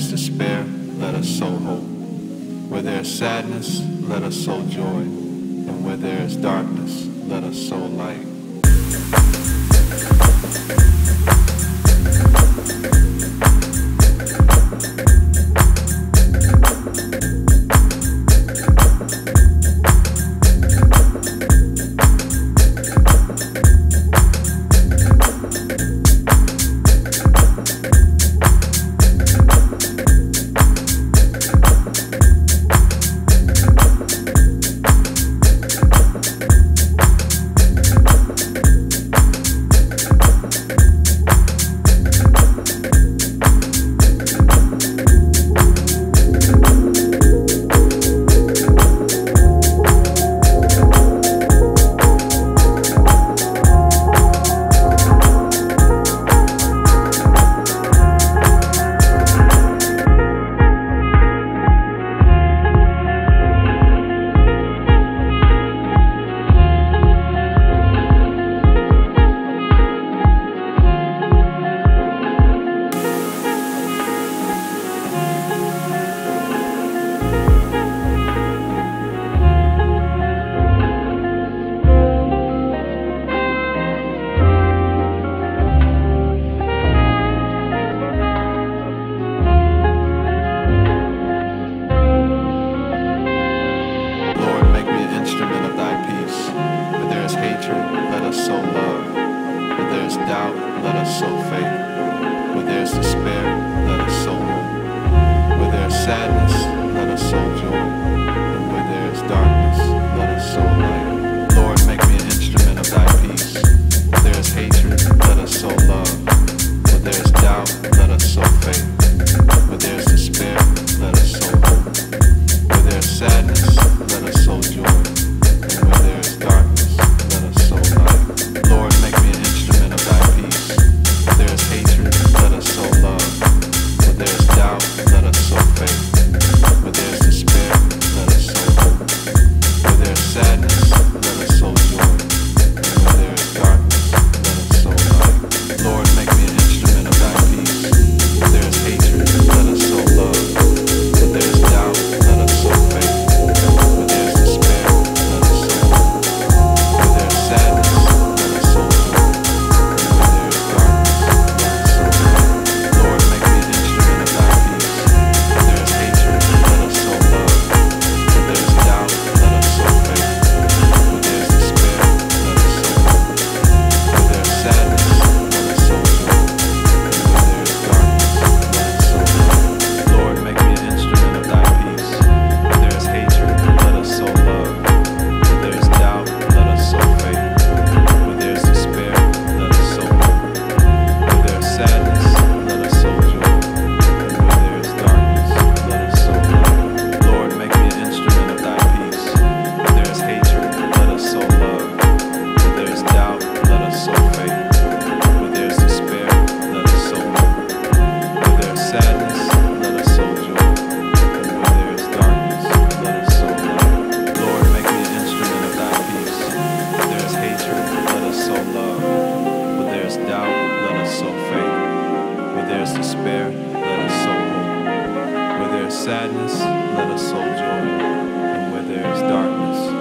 there's despair, let us sow hope. Where there is sadness, let us sow joy. And where there is darkness, let us sow light. Doubt, let us sow faith. Where there's despair, let us sow hope. Where there's sadness, let us sow joy. And where there is darkness, let us sow light. Lord, make me an instrument of thy peace. Where there is hatred, let us sow love. Where there is doubt, let us sow faith. Where there is despair, let us sow hope. Where there is sadness, let us sow joy. And where there is darkness, let us sow light. Lord, make me an instrument of thy peace. Where there is hatred, let us sow love. Where there is doubt, let us sow faith. Where there is despair, let us sow hope. Where there is sadness, let us sow joy. And where there is darkness, let us sow light. Lord, make me an instrument of thy peace. Where there is hatred, let us sow love. Where there is doubt, let us sow faith. Where there is despair, let us sow hope. Where there is sadness, let us sow joy. And where there is darkness, let us sow light. Lord, make me an instrument of thy peace. Where there is hatred, let us sow love. Where there is doubt, let us sow faith. Where there is despair, let us sow hope. Where there is sadness, let us sow joy. And where there is darkness, let us sow light. Lord, make me an instrument of thy peace. Where there is hatred, let us sow love. Where there is doubt, let us sow faith. Where there is despair, let us sow hope. Where there is sadness, let us sow joy. And where there is darkness, let us sow light. Lord, make me an instrument of thy peace. Where there is hatred, let us sow love. Where there is doubt, let us sow faith. Where there is despair, let us sow hope. Where there is sadness, let us sow joy. And where there is darkness, let us sow light. Lord, make me an instrument of thy peace. Where there is hatred, let us sow love. Where there is doubt, let us sow faith. Where there is despair, let us sow hope. Where there is sadness, let us sow joy. And where there is darkness,